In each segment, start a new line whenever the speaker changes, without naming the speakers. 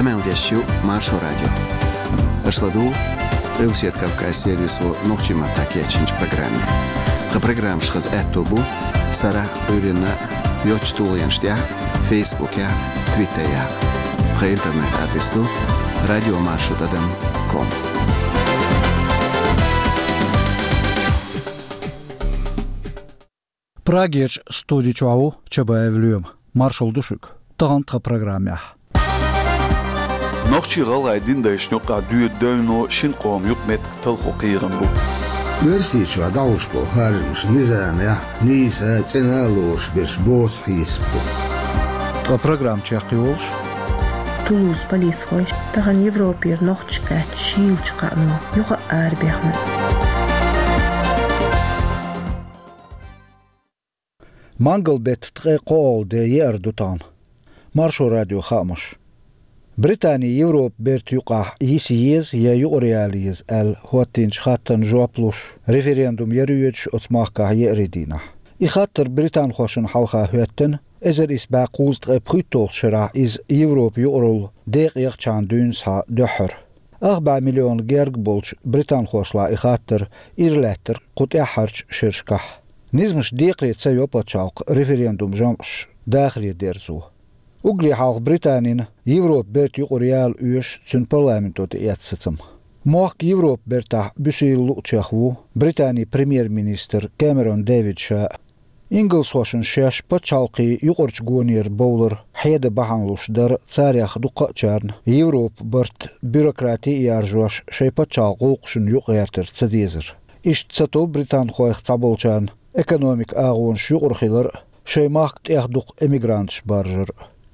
Amel-Deshu Maršo radio. Ашладу Русият Кавказ сервису нохчима такечинч программе. Ха программ шхаз этобу сара урина йочтулянштя Фейсбуке, Твиттере. Ха интернет адресу radiomarshut.com.
Prageç stüdyoçavu çabayevlüyüm. Marshal düşük. Tağantqa programya.
Noqchi galaydin da ishnuqa duyno shin qom yukmet talqo qiran bu.
Versiçu adaushpo harmus nizamya nisa tsenalosh bersbos hispo.
Ta program çaqiyolş.
Toulouse Palishoy, tahan Европир noqchqa chilchqanu yuqa arbehnu.
Mangalbet tqeqol de yerdutan. Marşo radio xamış. Britaniya Европ bert yuqa yisiyiz ya yuqriyaliyiz el hotinç xattan jopluş referendum yerüyüç otmaqqa yeridina. İxattır Britan xoşun halqa hüetten ezer isbaquz tqepritol şira iz Европ yuqrul deqiq çan dünsa döhür. 4 milyon gerg bolç Britan xoşla İxattır irlettir qutyaharç şirşqa. Nizmiş deqiqse yopaçaq referendum jamş daxili derzu. Ugri halk Britaniya'nın Европ bert yuqriyal üyeş çün parlamentoda yatsıtım. Moq Европ berta büsüylu uçaqvu Britaniya Premier Minister Cameron David şa İngiliz hoşun şaş paçalqi yuqorç gonir bowler hayda bahanluşdar tsariyaq duqa çarn Европ bert bürokrati yarjwaş şey paçalqu quşun yuqertir tsadizir. İşt sato Britan xoyq tabolçan ekonomik ağun yuqorxilar şey maqt yaxduq emigrantş barjır.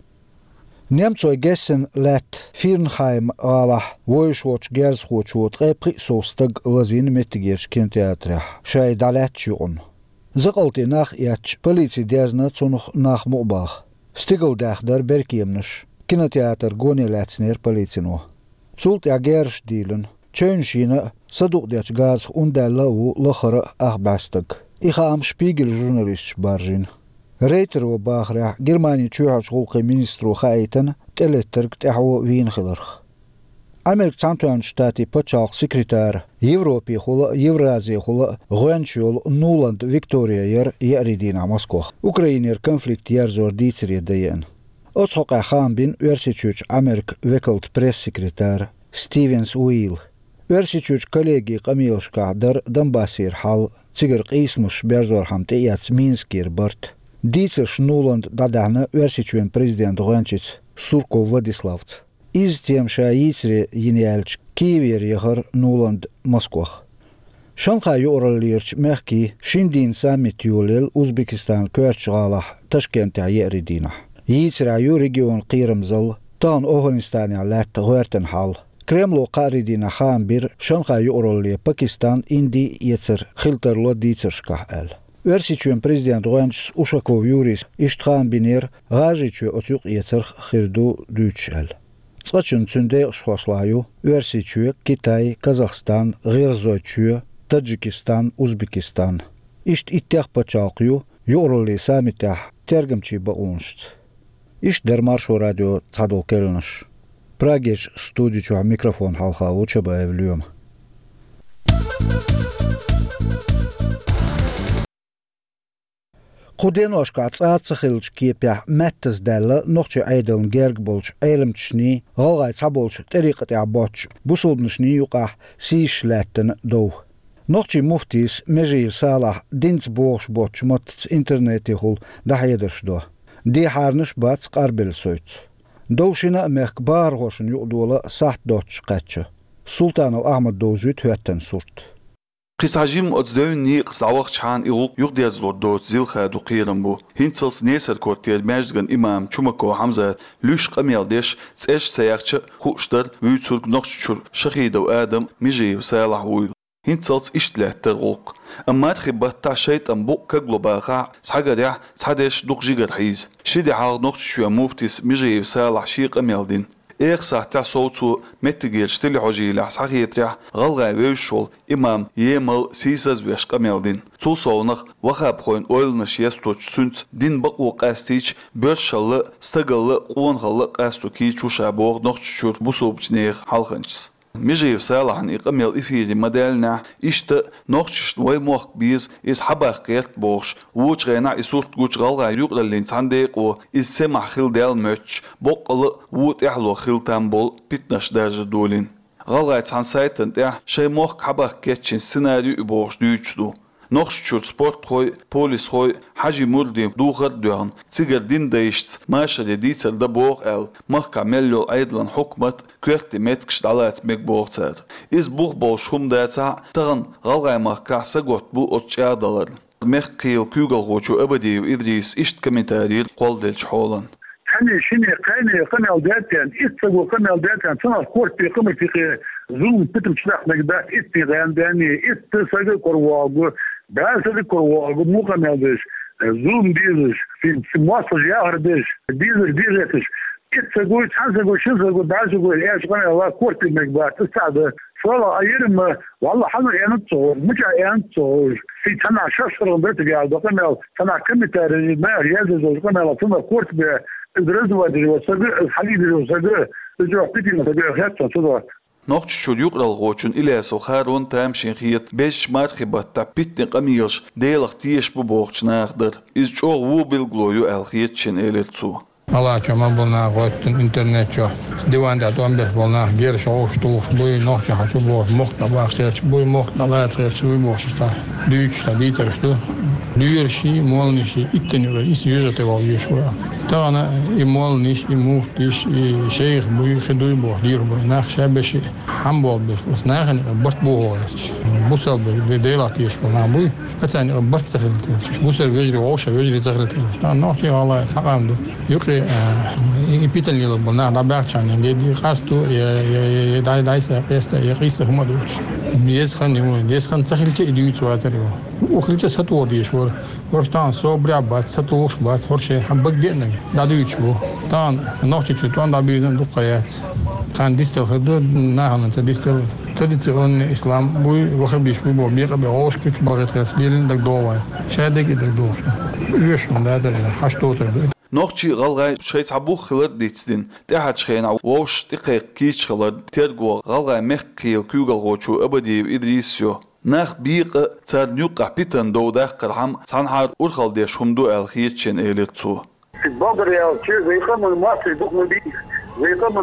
Немцой gessen let Firnheim alah voyshwoch gerswochwot qepri sostag lazin metigerch kinteatra shay dalatchun zaqalti nach yach politie dezna tsunuch nach mobach stigeldach der berkiemnish kinoteater gonelatsner politino zult ja gersh dielen chönshina saduqdach gaz undalla u lakhra ahbastag ikham Spiegel journalist barjin Reiter و باخرة جرماني تشوهش غلقي مينسترو خايتن تلترك تحو وين خلرخ. أمريكا سانتوان شتاتي بتشاق سكرتار يوروبي خلا يورازي خلا غوانشول نولاند فيكتوريا ير يأريدينا مسكوخ. أوكرانير كونفليكت يرزور ديتسري ديان. أصحق خام بين ورسيتشوش أمريكا وكلت بريس سكرتار ستيفنز ويل. ورسيتشوش كوليجي قميلشكا در دنباسير حال تيجر قيسمش بيرزور حمتي ياتس مينسكير برت. Дицеш Нуланд дадана версичуен президент Гончиц Сурко Владиславц. Из тем шаицре Йиняльч Киевер ехар Нуланд Москвах. Шанхай юралирч мехки Шиндин саммит юлел Узбекистан Кёрчгалах Ташкентя Еридина. Йицра ю регион Қирамзал тан Афганистане лат Гортенхал. Кремло Қаридина хан бир Шанхай юралли Пакистан Инди Йецер Хилтерло Дицешка эл. Версичуен президент Гончс Ушаков Юрис иштхан бинер гажичу отюк йецерх хирду дючел. Цачун цунде швашлаю версичу Китай, Казахстан, Гырзочу, Таджикистан, Узбекистан. Ишт иттях пачалқю юрли самитах тергамчи бауншт. Ишт дер Маршо радио цадол келнаш. Прагеш студичу микрофон халха учабаевлюм. Qudenoshka tsaatskhilch kiepya mattes della nochche eideln gergbolch eilemtschni galgait sabolch teriqat abotch busulnschni yuqa sischletten do nochche muftis mejil salah dinsborch botch mot internetihul dahedershdo di harnish bats qarbel soyt dowshina mekbar hoshun yudola saht dotch qatcha Sultan Ahmed dozut huetten surt
قساجيم أتزدوني قصاوق شان إغوق يقديز لودوت زيل خادو قيرن بو هنتلس نيسر كورتير ماجدغن إمام چومكو حمزة لوش قميل ديش تساش سياقش خوشتر ويتسولك نقششور شخيدو آدم ميجي وسالح ويل هنتلس إشتلاتر غوق أما تخبت تعشيت أنبو كقلو باقع سحقا ديح سحدش دوق جيغر حيز شدي حال نقششو موفتيس ميجي وسالح شي قميل دين إيق ساعتها صوتو متجيرش تلي حجيلة صحيترح غلغا ويشول إمام يمل سيساز ويش قميلدين تو صونق وخاب خوين أولنش يستوش سنت دين بقو قاستيج برشل استقل قون غل قاستو كيچو شابوغ نقشور بوسوبج نيغ حلقنش مجيب سالحن إقامل إفيري مدالنا إشت نقشش ويموخ بيز إس حباق قيرت بوغش ووش غينا إسورت قوش غالغا يوغ للين تانديق و إس سمع خيل دال مچ بوقل ووت إحلو خيل تنبول بيتنش درجة دولين غالغا تان سايتن تيح شي موخ حباق كيتشين سيناريو بوغش ديوچدو نقشش سبورت خوي بوليس خوي حاجي مردي دوغر دوغن تيجر دين دايشت ماشا ديتر دا بوغ مخكا مليو أيضا حكمت كويرتي متكش دالات ميك بوغتر إز بوغ بوش هم داتا تغن غالغاي مخكا ساقوت بو أتشيا دالر مخ قيل كيوغل غوشو أبدي وإدريس إشت كمنتارير قول ديلش حولن
حني شني قنال داتان إستغو قنال داتان سنة كورت في قمر في زوم بتم شلاح مقدات إستغان داني إستغو كرواغو باسل كرواغو مو قنال ديش زوم ديزش في مواصل جاهر ديش ديزش إستغو تحنسغو شنسغو باسغو إيش قنال كورت في مقدات استعد فلا أيرم والله حنا ينتصور مش ينتصور في تنا ششر بيت قاعد قنال تنا كم تاريخ ما يزوج قنال تنا كورت الرزوة دي وصدق الحليب دي وصدق الجوع بيتي وصدق خاتم صدق
نقششو يقرأ الغوشن إلى سوخارون تامشين خيط بيش مارخبات تابيتن قميرش ديلغ تيش ببوغش ناخدر إز جو وو بالغلويو الخيطشن إليتسو
الله كما بولنا غوت الانترنت شو ديوان ده توم ده بولنا غير شو بوي نوخ حشو بو مختبا خير بوي مختبا خير بوي مختبا ديش تديتر شو ليرشي مولنشي اتنيو يس يوزته وايشوا تانا يمولنش يموتش شيخ بوي خدوي بو دير بو ناخ شابشي حمبول بس ناخن برت بو بوصل بديلاتيش بو بوي اتاني برت سهلت بوصل بيجري ووش بيجري سهلت نوتي والله تقامدو يقري يبيتن لي بنا دابعشان يدي خاصتو داي سيست يقيس هم دوش يسخن سهلت يديو وازريو وخلت سطور ديشور ورتان صبر بات سطوش بات ورشي حبك جنا دادويش بو تان نوتي تشوتان دابيزن دقيات كان ديستل حدود ناهن ديستل تديتون اسلام بو وخبيش بو بيق بوش كت بغيت خفيلن دك دوا شادك دك دوش يشون دازر حشتوتر
نوخشي غالغاي شيء تعبوخ خلر ديتسدين تحت شخينا ووش دقيق كيش خلر ترجو غالغاي مخكيل كيوغل غوشو أبدي إدريسيو ناخ بيق تار نيوقع بيتن دو داخل حم صنحار أرخل ديش همدو الخيتشن إليتسو
البابر يا تشير ويقام المصري دوق مدير ويقام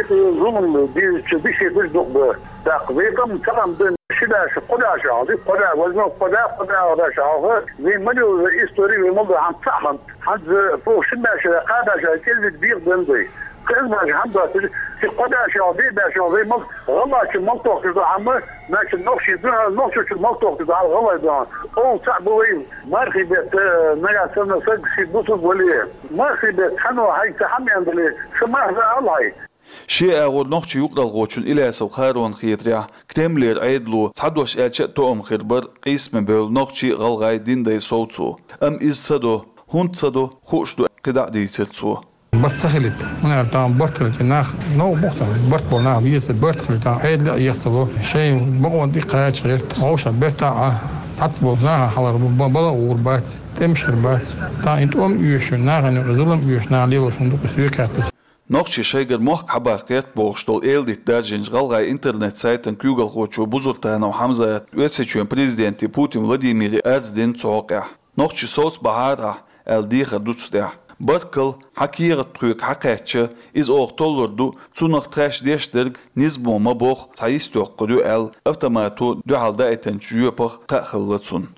يقوم بيش يقول دوق داق ويقام تقام بين شداش قداش عظيم قدا وزنه قدا وداش عظيم زي مليو إستوري وموضوع عن صعب حد فوق شداش قاداش كل كبير بندي كلمة الحمد لله في قداش عظيم باش عظيم غلا شو منطق كذا عمه ماشي نوشي ده نوشي شو منطق كذا غلا ده أو صعب وين ما في بيت نجا سنة سجسي بوسف وليه ما في بيت حنو هاي تحمي عندلي شو ما هذا الله
شيء أقول نقش يقرأ الغوشن إلى سوخارون خيطريا كتملير عيدلو تحدوش ألشاء توم خربر قيس من بيل نقشي غالغاي دين داي صوتو أم إز صدو هون صدو خوشدو قدع دي تلتو
برت سهلت هنا تام برت خلت ناخ نو بوقتا برت بولنا بيس برت خلت عيد لا يحصلو شيء بقون دي قاعد غير عوشة برتا تعصبونا حلر بلا وربات تمشي ربات تا انت يوشنا غنزلم يوشنا ليلو صندوق سويكات
نقشي شيء موخ حباقات بوغشتول إلدي دارجنج غالغاي إنترنت سايتن كيوغل غوشو بوزرتانا وحمزة ويتسيشوين بريزيدنتي بوتين فلاديمير أرزدين توقع نقشي صوت بحارة الديخة دوتستيح بركل حكيرة تروك حكايتش إز أوغتولردو تونق تراش ديشترغ نزبو مبوخ سايستو قدو أفتماتو دو حالدا إتنجيوبر قاخلتسون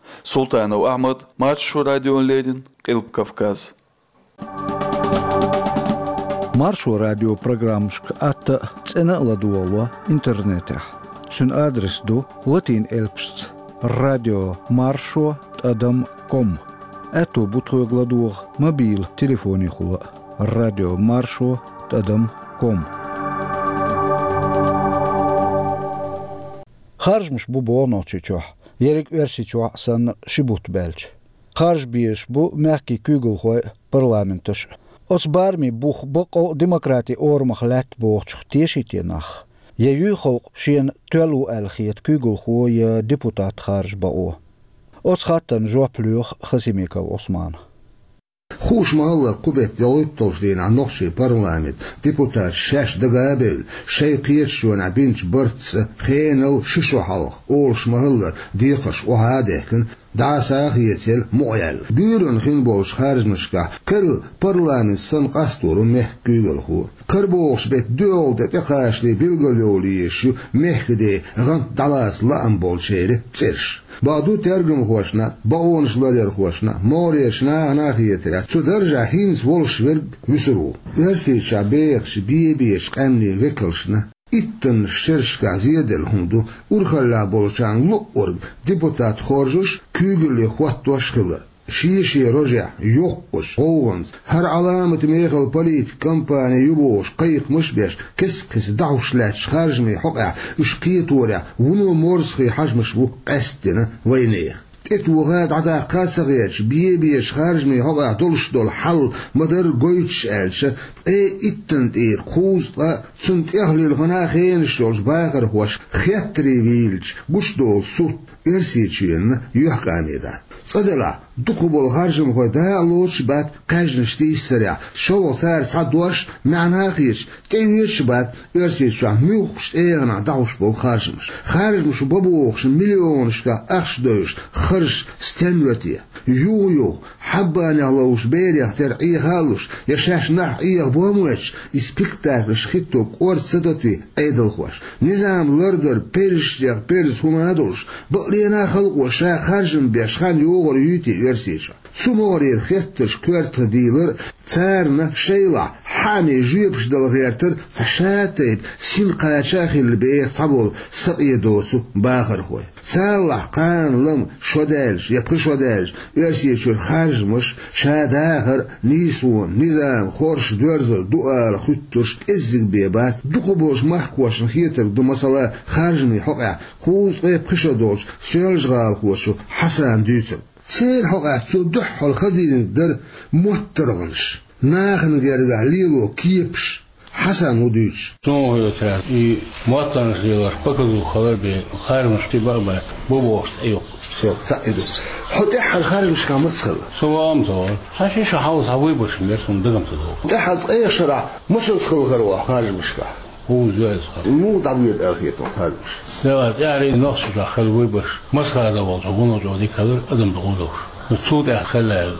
سلطان وأحمد مارشو راديون ليدن قلب كافكاز
Маршо радио программшк атта цена ладуова интернете. Цун адрес ду латин элпшц радио маршо адам.com. Эту бутхой гладух мобил телефоне хула радио маршо адам.com. Харжмш бу боночичо. Ерик версичо сан шибут белч. Харж биеш бу мягкий кюгл хой парламенташ. أصبارمي بوخ بقو ديمقراطي أورمخ لات بوخ تشختيشيتي نخ ييخو شين تولو الخيت كيغل خو يا ديبوتات خارج باو أصخاتن جو بلوخ خسيميكا عثمان
خوش مالله قبت يويتوش دين عن نقشي برلامت ديبوتات شاش دقابل شي قيرشون عبينش برتس خينل ششو حلق أولش مهلر ديقش وهادهكن دعساخ يتل مغيال بيرون خين بولش خارج مشكا كل برلامت سن قاستور مح كيغل خو كربوش بيت دول دقاش لي بيلغلولي يشو مح كده غن دلاس لأم بولشيري ترش بعدو ترجم خوشنا باونش لادر خوشنا موريشنا هناخيتلا تدرجع هينز ولشورد وسرو يرسي شابيخش بيبيش قمني وكلشنا itten شرشكا زيادل هندو ورخلا بولشان لؤرگ ديبوتات خورجوش كيغلي خواتوش خلر شيشي رجع يوقش قوانز هر علامة ميخل بوليت كمباني يبوش قيق مشبش كس دعوش لاتش خارجمي حقع اشقيتورع ونو مورسخي حجمش بو قستنا وينيه اتوغاد عدا قاد سغيتش بيبيش خارجمي حقع دولش دول حل مدر قويتش الش اتنت خوز سنت اهلي الغناخين شولش باقر هوش خياتري ويلش بوش دول سوت ارسيتشين يحقاني دا صدلا دقبول خارجم خدا لوش بات قاجنشتي سريع شلو صار صدوش معناخيش تيويش بات ارسيتش ميوخش ايغنا داوش بول خارجمش بابوخش مليونشكا اخش دوش خرج ستنوتي يو حباني علوش بيريخ ترعي هالوش يشاش نح ايه بوموش اسبيكتاكل شخيتو قورت صدتوي ايدل خوش نظام لردر بيرشتيغ بيرس هنادوش بقلينا خلقو شا خارجم بيشخان يوغر يوتي يرسيشا سموري خيتش كورت ديلر تارنا شيلا حامي جيبش دل غيرتر فشاتيب سين قاچاخي البيت صبول سقي دوسو باخر خوي صالح قان لم شودالش يبقى شودالش يرسيشو خارجمش شاداخر نيسون نظام خورش دورزل دوار خطش ازق بيبات دقبوش محكوش خيتر دو مسألة خارجمي حقع خوز يبقى شودالش سيالجغال خوشو حسن ديتر سير حقا تدح الخزين در مترغنش ناخن جرجع ليلو كيبش حسن وديش
سو يترا اي موطن ليلر بكلو خبر بي خارمش تبقى بوبوس ايو
سو سايدو حتى الخارمش كمسخل
سو امزور شاشي شحاوز هوي بش مرسم دغم تدو
تحت اي شرع مسخل غروا خارمش كا
هو زايز
مو طبيعي اخيته خارمش
لا يعني نقص داخل ويبش مسخل هذا والله بونو جودي كبر ادم دغولوش الصوت داخل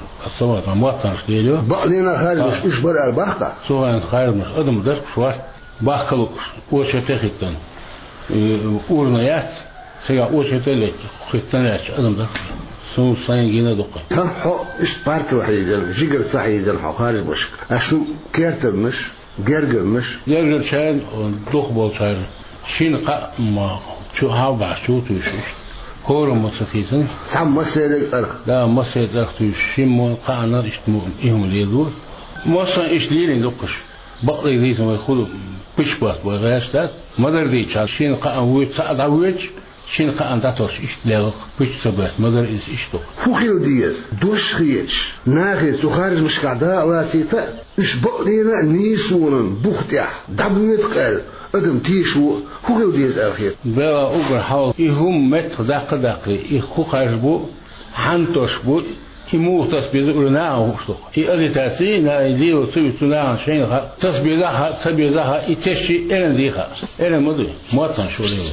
الصوت موطن شديدو
بقلينا خارمش ايش بر البحقه
سو ان خارمش ادم درك شوار باخلوك وش تخيتن اورنيات سيا وش تلك خيتناش ادم درك سو ساين جينا دقه
كان حق ايش بارك وحيد جيجر صحيح الحق خارمش اشو كيرتمش جرجرمش
جرجر شان دوخ بولشار شين قا ما شو هاو شو توش هورو مستفيزن
سام مسيرك أرخ
لا مسيرك أرخ شين مو قانا إشتمو إيهم ليدور موصا إيش ليلين دقش بقلي ليزم يخلو بشبات بغيرشتات مدر دي شين قا ويت سعد عويج شين قا داتوش إيش ليلق بش سبات مدر إيش دق
هو خير ديز دوش خيش ناخي سخارج مش قاعدة ولا سيتا إيش بقلينا نيسون بوختيا دبويت قال أدم تيشو هو جوديز أخير
بلا أوبر حاول يهم مت داقي يخو خارجبو حنتوش بو يموت تسبيزنا وشو يأذي تأثير نايديو سويتنا شيء تسبيزها يتشي إلى ديها إلى مدري موطن شو ليه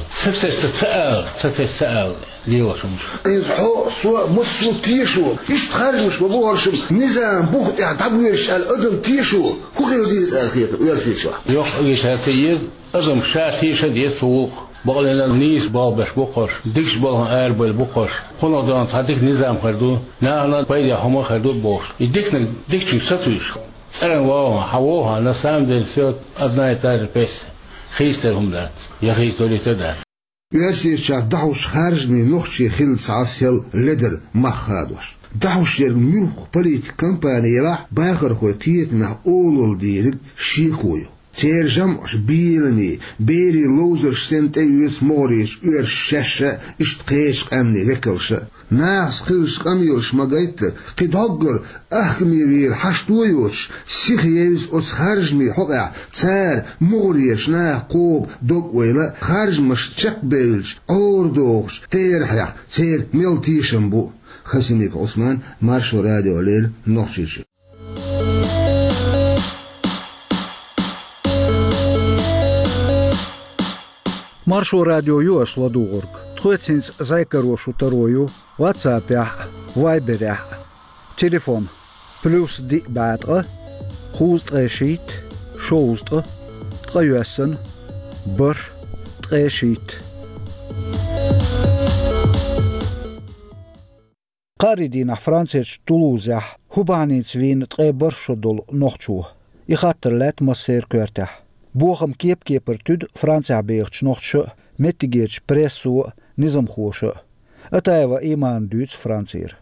ستسأل ليه شو مش
يصحوا سوا مصر تيشو إيش تخرج مش ببورش نظام بوخت يعتبرش الأدم تيشو هو جوديز أخير ويرسي شو
يأذي تأثير أدم شاتي شديد سوق بقولنا نيس بابش بقش ديش بالها أربل بقش خلنا دان صدق نظام خردو نه بايد هم خردو باش ديكن ستويش أنا هواها نسام دلسيات أبناء تار بس خيستهم ذات يا خيستولي تدار
ياسير شاد دعوش خارج من نخشي خل سعسيل لدر مخادوش دعوش يرميوه بليت كمباني راح باخر خوي قيتنا أولو ديرك شيخويو Teer jams bielni, beri lozer sent eus moris, sheshe, ist geesk amni wikkelse. Naas geus amils magaite, gedogger, achmi weer hastoyos, sichieus os harjmi hoga, tsar, moris na koob, dogwele, harjmas checkbeels, oordogs, teerha, teer miltishambu. Khasinik Osman, Marsho Radio Lil, Nochtich.
Marsho Radio Юаш Ладугург. Тхуэцинс зайкарошу тарою, WhatsApp, Viber. Телефон плюс ди бадра, хуст решит, шоустра, троюэсэн, бар, трешит. قاردين فرانسيش تولوزة هوبانيتس وين تغيبر شدول نوختشو يخاطرلات مسير كورتح بوخم كيبر تود فرانسيا بيغتش نوختشو متجيرش بريسو نظام خوشو اتايوا ايمان دوتس فرانسير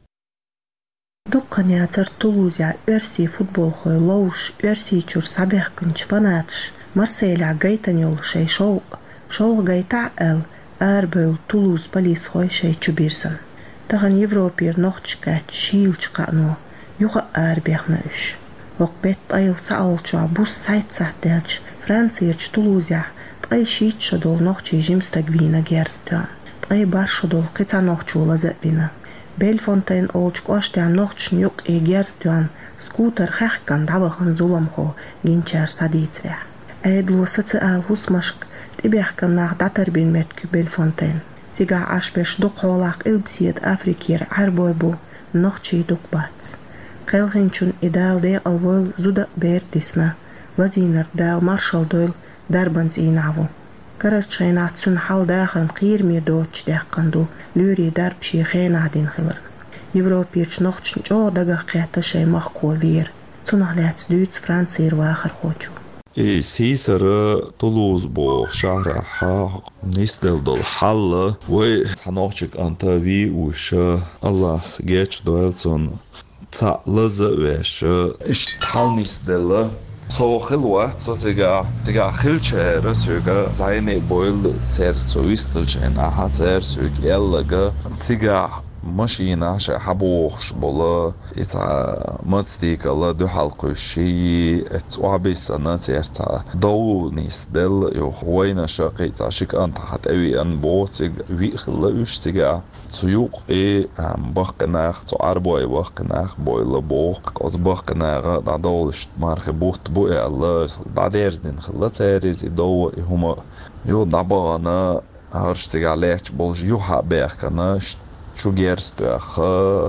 دقنياتر تولوزة ارسي فوتبول خوي لوش ارسي چور سابيخ كنش فناتش مرسيلا غيتانيول شي شول غيتع اربيل تولوز بليس خوي شي چوبيرسن تغن يفروبير نوختشكات شيلچقانو يوغا اربيخناش وقبت ايل ساولچا بوس سايت ساتلچ فرانسيرچ تولوزة تغي شيت شدول نوختشي جيمستاغوينا گيرستان تغي بار شدول قطع نوختشو لزقبنا بيلفونتين اولچ قوشتان نوختش نيوك اي گيرستان سكوتر خخكان دابخن زولمخو گينچار ساديتريح ايدلو ساتسال هوسمشك تبيحكن ناخ داتربين متك بيلفونتين تيجا عشبش دوق هولاق إلبسيد أفريكير عربويبو نوختشي دوق باتس قيلغنشون إدال دي الويل زودا بير ديسنا لزينر دال مارشال دويل دربنز إينعوو كرتشينات سن حال داخل قير مير دوتش داقندو لوري درب شي خينا دين خلر يوروبيرش نوختش جو دقا قياتا شي مخقو وير تنهلات دوتس فرانسير واخر خوچو
سيسر طولوز بو شهر نيستل دول حل و تنوخشك انت في وش الله سجيتش دويلسون تا لز وش اشتحال نيستل سو خلوة سو تيجا خلشة سوغا زايني بويل سير سويستلشين احا سير سوغ يلغا تيجا ماشينا شي حبوخش بولا إتا متستيكا لا دو حلقو شي وعبي سنة تيرتا دو نيس دل يو خوينا شاقي تاشيك انت حت اوي ان بوتيك ويخلا وشتيغا تيوق بقناخ تو عربوي بقناخ بويلا بوق قوز بقناغ دا دولش مارخي بوت بوي الله دا ديرزدين خلا تيريزي دو هما يو دابانا هرشتيغا ليش بولج يو حبيخ شوگيرستوخ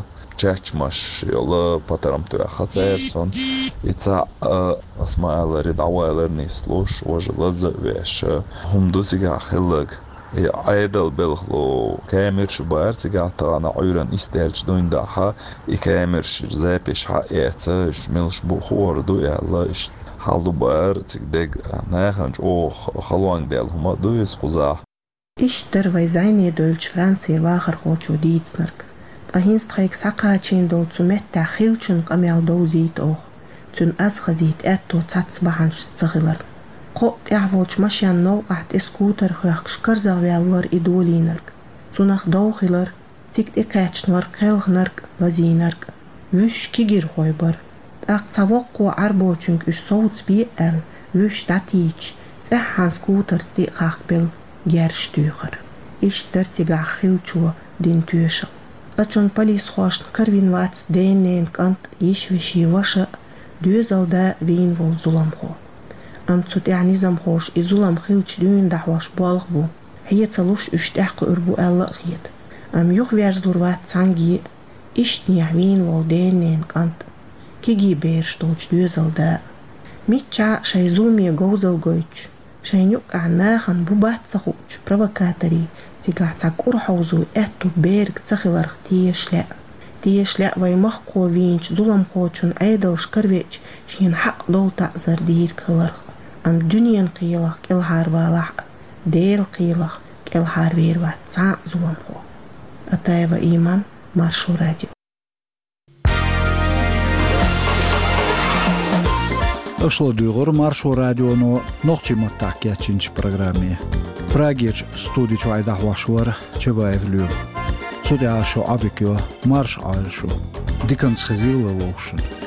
چچمش يلا پاترم توخ تسون إتا اسماعيل ريداويلر نيسلوش وجلز ويش هم دوتيغا خلق عيدل بلخلو كاميرش بارتيغا تانا عيران استيرج دوين داها كاميرش زابش حقيقة ملش بخور دو يلا حالدو بارتيغ ديگ ناخنج او خلوان ديل هما دو يسخوزا
إشتر ويزايني دولش فرانسير واخر خوچو ديتسنرك تاهينست خيك ساقاچين دول تسمتا خيلچن قميال دوزيت اوخ تن أسخزيت اتو تاتسبحنش تسغلر قوت يعفوش مشيان نوقعت اسكوتر خيخش كرزاويالور إدولينرك تنخ دوخلر تيكت إكاتشنور خيلغنرك لزينرك وش كيجير خويبر تاق تاوقو عربوچنك اش صوت بيقل وش تاتيچ تحان سكوتر تيقاق بل گرشتوخر اشتر تيجا خيلچو دين توشا اتشون پوليس خواشن كروين واتس دينين كانت يشوشي وشا دوزل دا وين وول ظلم خو ام تسوت يعني زم خوش ظلم خيلچ دوين دحواش بالغ بو هي تلوش اشتاق اربو الا خيت ام يخ ويرزلور وات سانجي اشتني وين وول دينين كانت كيجي بيرشتوش دوزل دا ميتشا شايزومي غوزل غويتش شاينيوك عناخن بوبات تخوش بروكاتري تيجا تاكور حوزو اتو بيرك تخلرخ تيشلا ويمخقو وينش ظلم خوشن ايدل شكرويتش شين حق دول تعزر دير كلرخ ام دنيان قيلخ كالهار والح ديل قيلخ كالهار ويروات تسان ظلم خو اتايوا ايمان مارشو راديو
Öşlo duyğur Marşo Radio'nu noqçima takiyatçinç programı. Prageç studiç aydah vaşvar çaba evlüyor. Sudia şu abikyo marş ayşu. Dikans xizil ve loşun.